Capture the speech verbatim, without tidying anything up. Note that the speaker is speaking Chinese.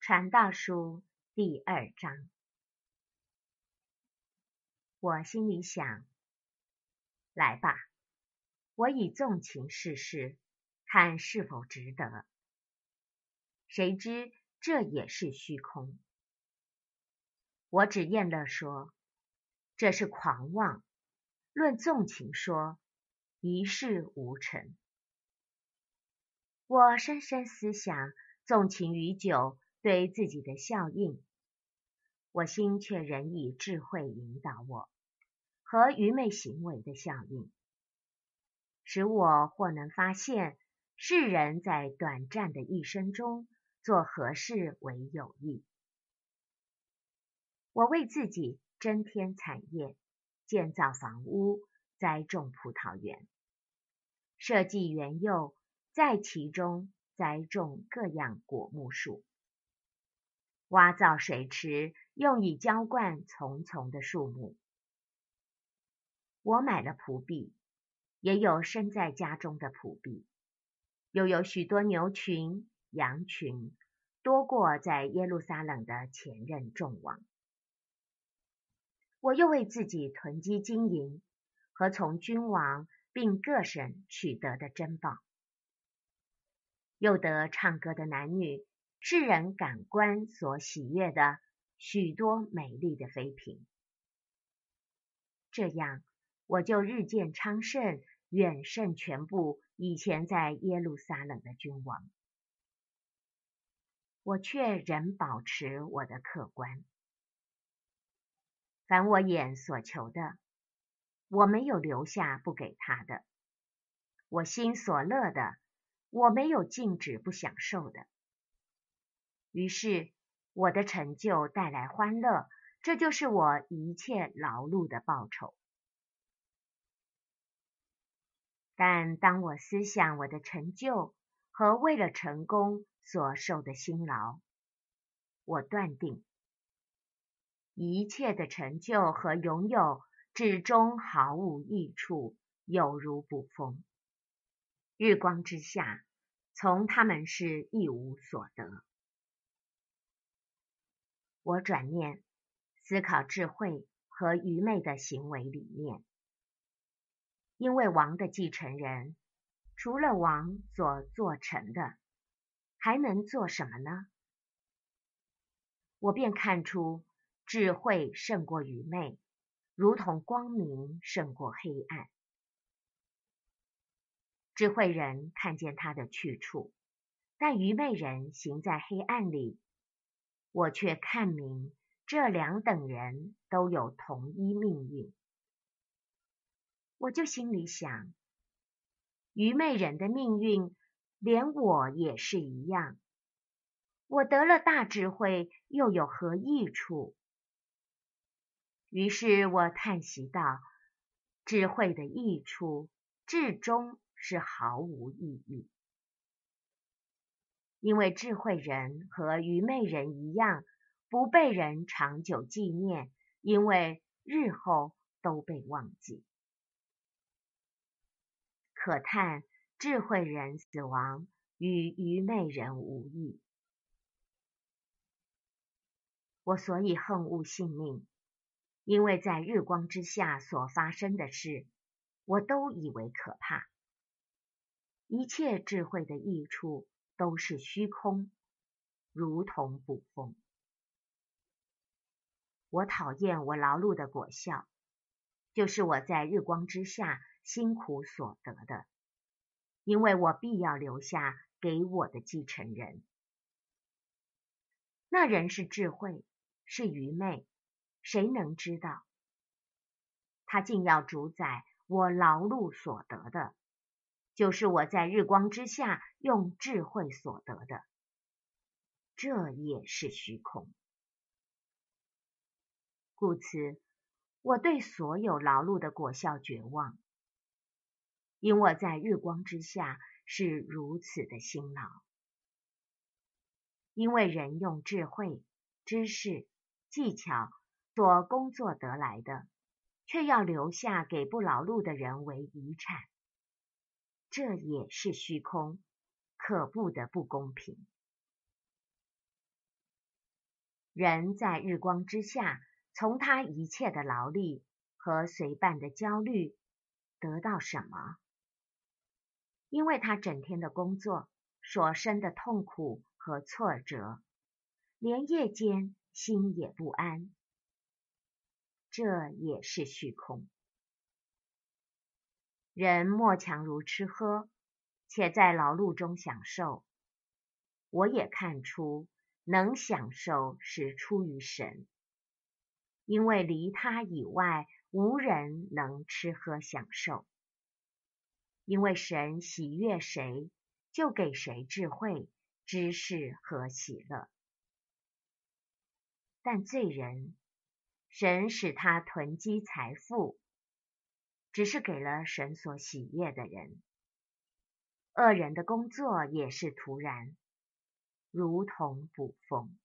传道书第二章。我心里想，来吧，我以纵情试试，看是否值得。谁知这也是虚空。我只厌乐说，这是狂妄；论纵情说，一事无成。我深深思想纵情于酒对自己的效应，我心却仍以智慧引导我，和愚昧行为的效应，使我或能发现世人在短暂的一生中做何事为有益。我为自己增添产业，建造房屋，栽种葡萄园，设计园囿，在其中栽种各样果木树，挖造水池，用以浇灌丛丛的树木。我买了仆婢，也有生在家中的仆婢，又有许多牛群、羊群，多过在耶路撒冷的前任众王。我又为自己囤积金银，和从君王并各省取得的珍宝，又得唱歌的男女，世人感官所喜悦的许多美丽的妃嫔。这样，我就日渐昌盛，远胜全部以前在耶路撒冷的君王。我却仍保持我的客观。凡我眼所求的，我没有留下不给他的；我心所乐的，我没有禁止不享受的。于是，我的成就带来欢乐，这就是我一切劳碌的报酬。但当我思想我的成就和为了成功所受的辛劳，我断定，一切的成就和拥有至终毫无益处，有如捕风。日光之下，从他们是一无所得。我转念思考智慧和愚昧的行为理念，因为王的继承人，除了王所做成的，还能做什么呢？我便看出智慧胜过愚昧，如同光明胜过黑暗。智慧人看见他的去处，但愚昧人行在黑暗里。我却看明这两等人都有同一命运。我就心里想，愚昧人的命运连我也是一样。我得了大智慧，又有何益处？于是我叹息道，智慧的益处至终是毫无意义。因为智慧人和愚昧人一样，不被人长久纪念，因为日后都被忘记。可叹智慧人死亡与愚昧人无异。我所以恨恶性命，因为在日光之下所发生的事，我都以为可怕。一切智慧的益处都是虚空，如同捕风。我讨厌我劳碌的果效，就是我在日光之下辛苦所得的，因为我必要留下给我的继承人。那人是智慧，是愚昧，谁能知道？他竟要主宰我劳碌所得的，就是我在日光之下用智慧所得的，这也是虚空。故此，我对所有劳碌的果效绝望，因我在日光之下是如此的辛劳。因为人用智慧、知识、技巧所工作得来的，却要留下给不劳碌的人为遗产，这也是虚空，可怖的不公平。 人在日光之下，从他一切的劳力和随伴的焦虑得到什么？因为他整天的工作所生的痛苦和挫折，连夜间心也不安，这也是虚空。人莫强如吃喝，且在劳碌中享受。我也看出能享受是出于神，因为离他以外无人能吃喝享受。因为神喜悦谁，就给谁智慧、知识和喜乐。但罪人，神使他囤积财富，只是给了神所喜悦的人。恶人的工作也是徒然，如同捕风。